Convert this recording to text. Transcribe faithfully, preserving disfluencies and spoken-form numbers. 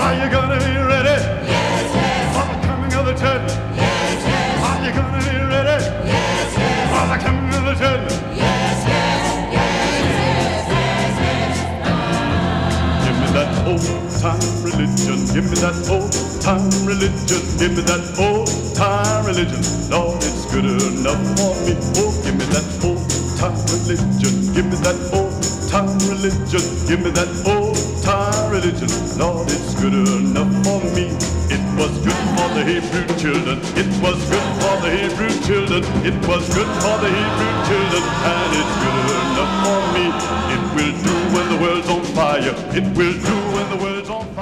Are you gonna be ready? Yes, yes. For the coming of the judgment? Yes, yes. Are you gonna be ready? Yes, yes. For the coming of the judgment? Yes, yes. Yes, yes, yes, yes. Give me that old-time religion. Give me that old-time religion. Give me that old-time religion. Lord, it's good enough for me. Oh, give me that old-time religion. Give me that old-time religion. Give me that old-time religion. Lord, it's good enough for me. It was good for the Hebrew children. It was good for the Hebrew children. It was good for the Hebrew children. And it's good enough for me. It will do when the world's on fire. It will do when the world's on fire.